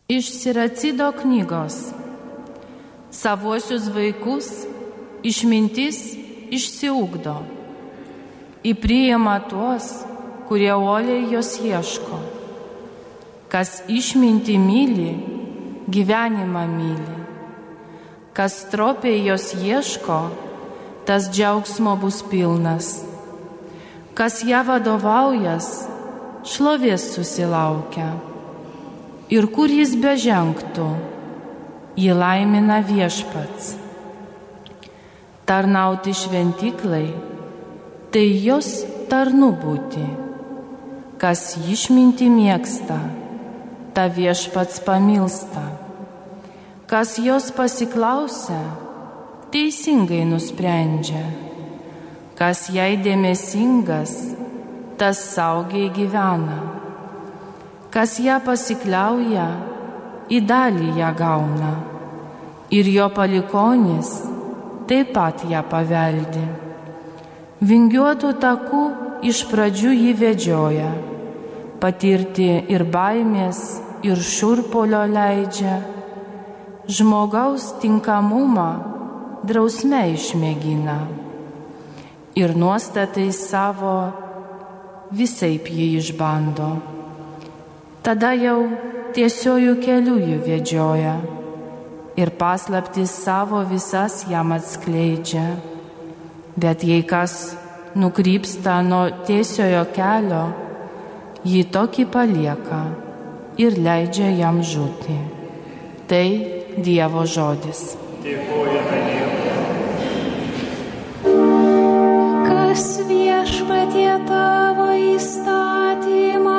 Iš Siracido knygos. Savuosius vaikus išmintis išsiugdo. Įpriima tuos, kurie uoliai jos ieško. Kas išmintį myli, gyvenimą myli. Kas stropiai jos ieško, tas džiaugsmo bus pilnas. Kas ją vadovaujas, šlovės susilaukia. Ir kur jis bežengtų, jį laimina Viešpats. Tarnauti šventyklai, tai jos tarnu būti. Kas išmintį mėgsta, ta Viešpats pamilsta. Kas jos pasiklausia, teisingai nusprendžia. Kas jai dėmesingas, tas saugiai gyvena. Kas ją pasikliauja, į dalį ją gauna, ir jo palikonis taip pat ją paveldi. Vingiuotų takų iš pradžių jį vedžioja, patirti ir baimės, ir šurpolio leidžia. Žmogaus tinkamumą drausme išmėgina, ir nuostatai savo visaip jį išbando. Tada jau tiesiojų kelių jį vedžioja ir paslaptis savo visas jam atskleidžia. Bet jei kas nukrypsta nuo tiesiojo kelio, jį tokį palieka ir leidžia jam žūti. Tai Dievo žodis. Dėkojame Dievui. Kas Viešpatie tavo įstatymą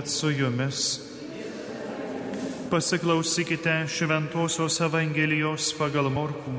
viešpat su jumis. Pasiklausykite Šventosios Evangelijos pagal Morkų.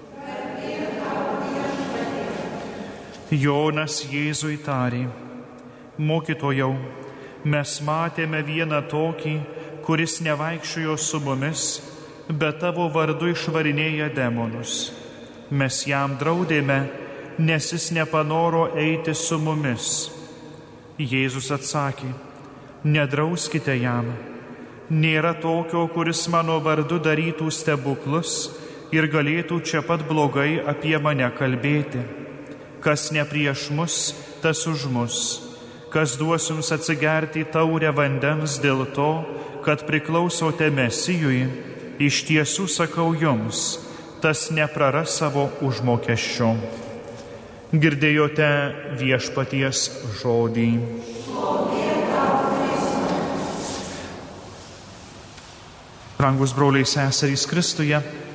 Jonas Jėzui tarė: Mokytojau, mes matėme vieną tokį, kuris nevaikščiojo su mumis, bet tavo vardu išvarinėja demonus. Mes jam draudėme, nes jis nepanoro eiti su mumis. Jėzus atsakė: Nedrauskite jam. Nėra tokio, kuris mano vardu darytų stebuklus ir galėtų čia pat blogai apie mane kalbėti. Kas ne prieš mus, tas už mus. Kas duos jums atsigerti taurę vandens dėl to, kad priklausote Mesijui, iš tiesų sakau jums, tas nepraras savo užmokesčio. Girdėjote viešpaties žodį. Brangus broliai seserys Kristuje,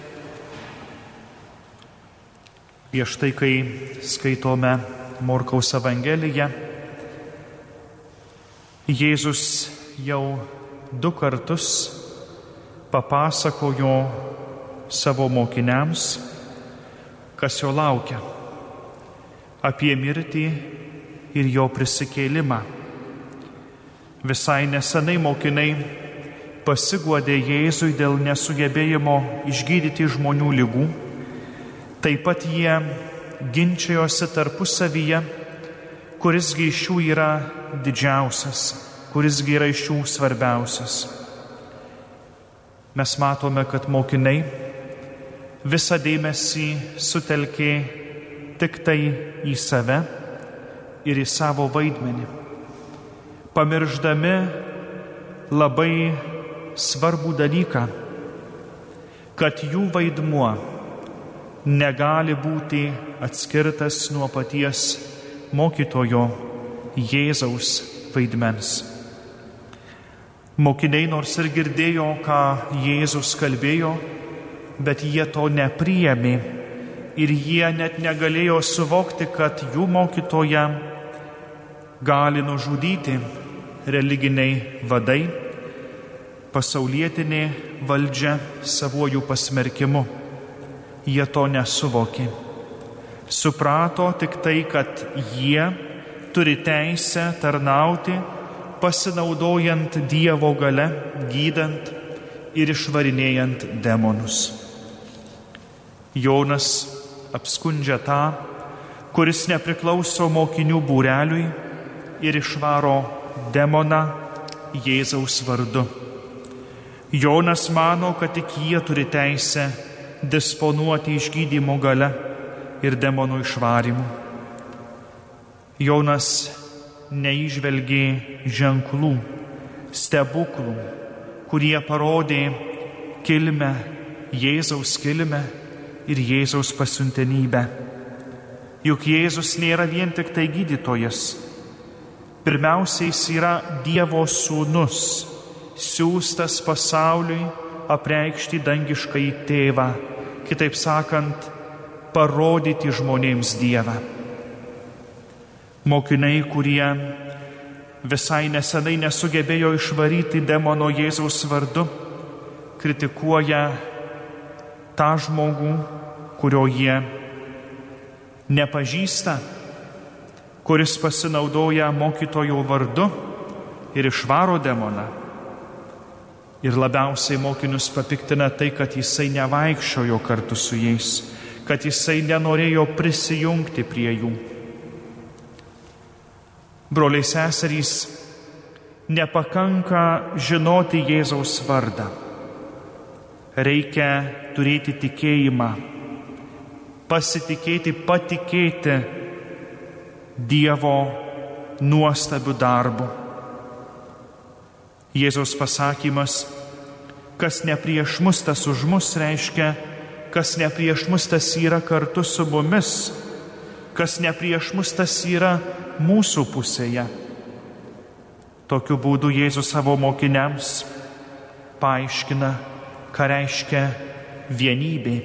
prieš tai, kai skaitome Morkaus Evangeliją, Jėzus jau 2 kartus papasakojo savo mokiniams, kas jo laukia, apie mirtį ir jo prisikėlimą. Visai nesenai mokiniai pasiguodė Jėzui dėl nesugebėjimo išgydyti žmonių ligų. Taip pat jie ginčijosi tarpusavyje, kurisgi iš jų yra didžiausias, kurisgi yra iš jų svarbiausias. Mes matome, kad mokiniai visą dėmesį sutelkė tik tai į save ir į savo vaidmenį, pamiršdami labai svarbų dalyką, kad jų vaidmuo negali būti atskirtas nuo paties mokytojo Jėzaus vaidmens. Mokiniai nors ir girdėjo, ką Jėzus kalbėjo, bet jie to nepriėmė ir jie net negalėjo suvokti, kad jų mokytoją gali nužudyti religiniai vadai, pasaulietinė valdžia savuoju pasmerkimu. Jie to nesuvokė. Suprato tik tai, kad jie turi teisę tarnauti, pasinaudojant Dievo gale, gydant ir išvarinėjant demonus. Jonas apskundžia tą, kuris nepriklauso mokinių būreliui ir išvaro demoną Jėzaus vardu. Jonas mano, kad tik jie turi teisę disponuoti išgydymo gale ir demonų išvarimu. Jonas neįžvelgė ženklų, stebuklų, kurie parodė kilmę, Jėzaus kilmę ir Jėzaus pasiuntenybę. Juk Jėzus nėra vien tik tai gydytojas. Pirmiausiai jis yra Dievo sūnus, siųstas pasauliui apreikšti dangiškąjį tėvą, kitaip sakant, parodyti žmonėms Dievą. Mokiniai, kurie visai nesenai nesugebėjo išvaryti demono Jėzaus vardu, kritikuoja tą žmogų, kurio jie nepažįsta, kuris pasinaudoja mokytojo vardu ir išvaro demoną. Ir labiausiai mokinius papiktina tai, kad jisai nevaikščiojo kartu su jais, kad jisai nenorėjo prisijungti prie jų. Broliai seserys, nepakanka žinoti Jėzaus vardą. Reikia turėti tikėjimą, pasitikėti, patikėti Dievo nuostabiu darbu. Jėzaus pasakymas, kas ne prieš mus, tas už mus, reiškia, kas ne prieš mus, tas yra kartu su mumis, kas ne prieš mus, tas yra mūsų pusėje. Tokiu būdu Jėzus savo mokiniams paaiškina, ką reiškia vienybė.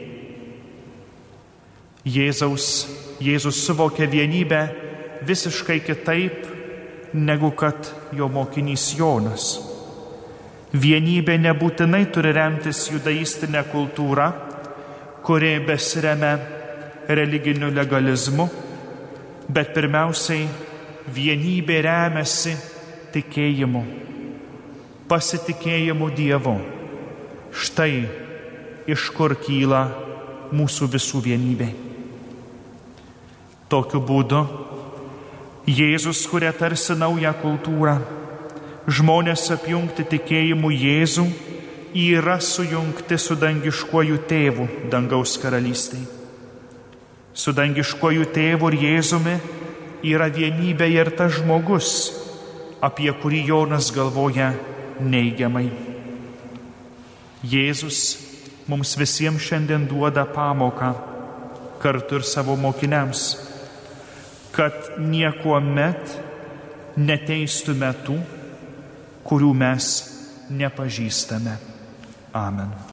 Jėzus suvokia vienybę visiškai kitaip, negu kad jo mokinys Jonas. Vienybė nebūtinai turi remtis judaistinė kultūra, kuri besiremia religiniu legalizmu, bet pirmiausiai vienybė remiasi tikėjimu, pasitikėjimu Dievu. Štai iš kur kyla mūsų visų vienybė. Tokiu būdu Jėzus kuria tarsi naują kultūrą. Žmonės apjungti tikėjimu Jėzų yra sujungti su dangiškuoju tėvu dangaus karalystėje. Su dangiškuoju tėvu ir Jėzumi yra vienybė ir tas žmogus, apie kurį Jonas galvoja neigiamai. Jėzus mums visiems šiandien duoda pamoką, kartu ir savo mokiniams, kad niekuomet neteistume tų, kurių mes nepažįstame. Amen.